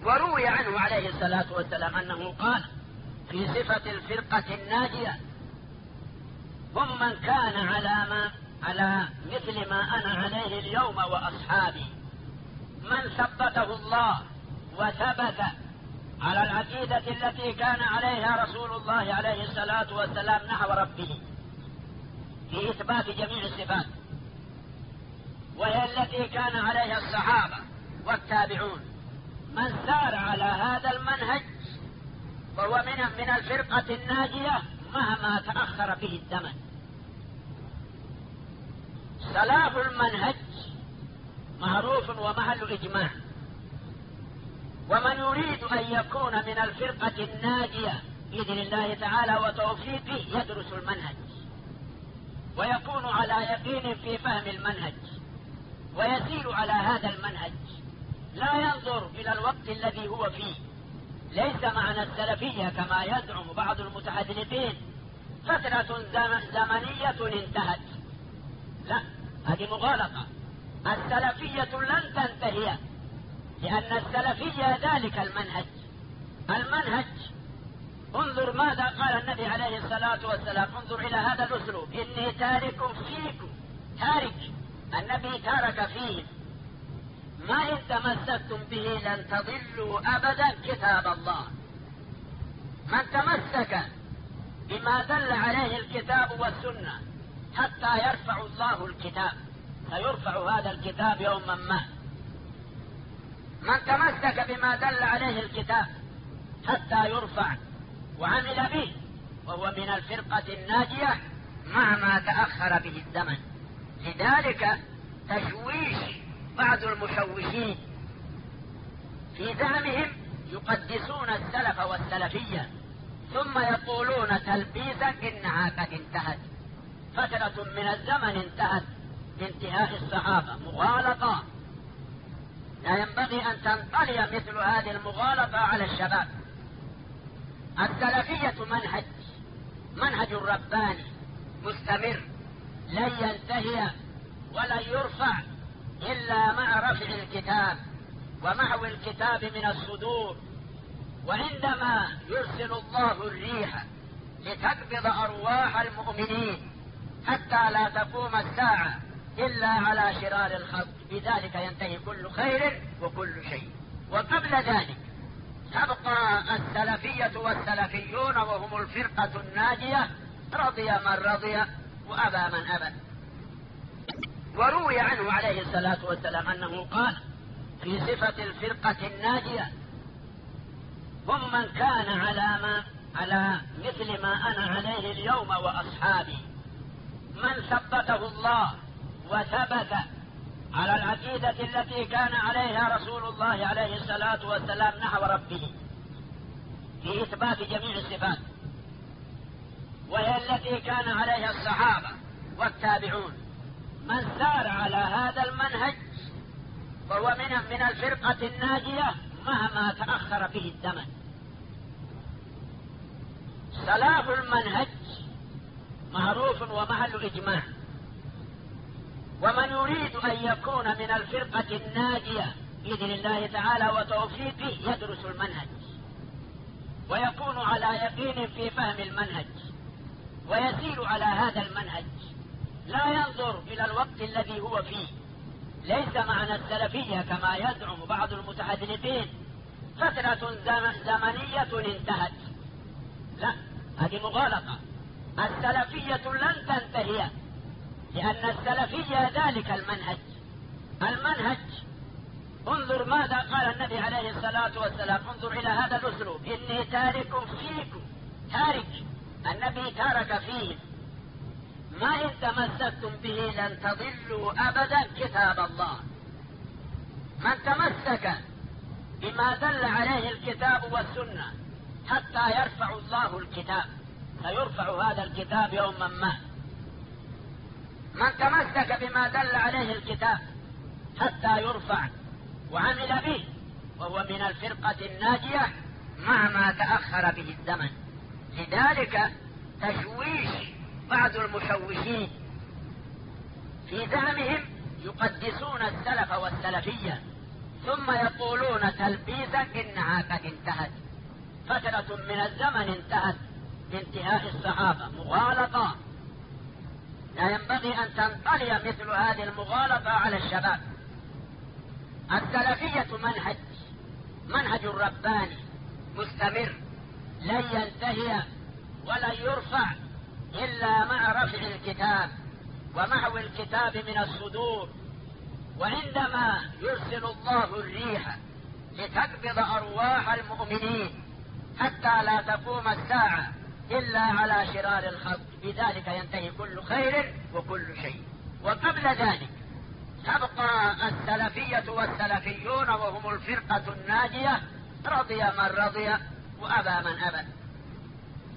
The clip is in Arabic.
وروي عنه عليه الصلاة والسلام أنه قال في صفة الفرقة الناجية: هم من كان على مثل ما أنا عليه اليوم وأصحابي، من ثبته الله وثبت على العقيدة التي كان عليها رسول الله عليه الصلاة والسلام نحو ربه في إثبات جميع الصفات، وهي التي كان عليها الصحابة والتابعون. من سار على هذا المنهج فهو من الفرقة الناجية مهما تأخر به الزمن. سلاف المنهج معروف ومحل إجماع، ومن يريد أن يكون من الفرقة الناجية بإذن الله تعالى وتوفيقه يدرس المنهج ويكون على يقين في فهم المنهج ويسير على هذا المنهج، لا ينظر إلى الوقت الذي هو فيه. ليس معنى السلفية كما يزعم بعض المتحدثين فترة زمنية انتهت، لا، هذه مغالطة. السلفية لن تنتهي، لأن السلفية ذلك المنهج. انظر ماذا قال النبي عليه الصلاة والسلام، انظر إلى هذا الأسلوب: إني تارك فيكم، النبي تارك فيهم ما إن تمسكتم به لن تضلوا أبدا كتاب الله. من تمسك بما دل عليه الكتاب والسنة حتى يرفع الله الكتاب، سيرفع هذا الكتاب يوما ما. من تمسك بما دل عليه الكتاب حتى يرفع وعمل به وهو من الفرقة الناجية مهما تأخر به الزمن. لذلك تشويش بعض المشوشين في زعمهم يقدسون السلف والسلفية ثم يقولون تلبيسا إنها قد انتهت، فترة من الزمن انتهت بانتهاء الصحابة. مغالطة، لا ينبغي أن تنطلي مثل هذه المغالطة على الشباب. السلفية منهج رباني مستمر لن ينتهي ولن يرفع إلا مع رفع الكتاب ومحو الكتاب من الصدور. وعندما يرسل الله الريح لتقبض أرواح المؤمنين حتى لا تقوم الساعة إلا على شرار الخلق، بذلك ينتهي كل خير وكل شيء. وقبل ذلك تبقى السلفية والسلفيون وهم الفرقة الناجية، رضي من رضي وأبى من أبى. وروي عنه عليه الصلاة والسلام أنه قال في صفة الفرقة الناجية: هم من كان على مثل ما أنا عليه اليوم وأصحابي، من ثبته الله وثبت على العقيدة التي كان عليها رسول الله عليه الصلاة والسلام نحو ربه في إثبات جميع الصفات، وهي التي كان عليها الصحابة والتابعون. من سار على هذا المنهج فهو من الفرقة الناجية مهما تأخر به الزمن. سلاف المنهج معروف ومحل إجماع، ومن يريد أن يكون من الفرقة الناجية بإذن الله تعالى وتوفيقه يدرس المنهج ويكون على يقين في فهم المنهج ويسير على هذا المنهج، لا ينظر إلى الوقت الذي هو فيه. ليس معنى السلفية كما يزعم بعض المتحدثين فترة زمنية انتهت، لا، هذه مغالطة. السلفية لن تنتهي، لأن السلفية ذلك المنهج. انظر ماذا قال النبي عليه الصلاة والسلام، انظر إلى هذا الأسلوب: إني تارك فيكم، النبي تارك فيهم ما إن تمسكتم به لن تضلوا أبدا كتاب الله. من تمسك بما دل عليه الكتاب والسنة حتى يرفع الله الكتاب، سيرفع هذا الكتاب يوما ما. من تمسك بما دل عليه الكتاب حتى يرفع وعمل به وهو من الفرقة الناجية مهما تأخر به الزمن. لذلك تشويش بعض المشوشين في زعمهم يقدسون السلف والسلفية ثم يقولون تلبيسا إنها قد انتهت، فترة من الزمن انتهت بانتهاء الصحابة، مغالطة لا ينبغي أن تنطلي مثل هذه المغالطة على الشباب. السلفية منهج رباني مستمر لن ينتهي ولن يرفع إلا مع رفع الكتاب ومحو الكتاب من الصدور. وعندما يرسل الله الريح لتقبض أرواح المؤمنين حتى لا تقوم الساعة إلا على شرار الخلق، بذلك ينتهي كل خير وكل شيء. وقبل ذلك تبقى السلفية والسلفيون وهم الفرقة الناجية، رضي من رضي وأبى من أبى.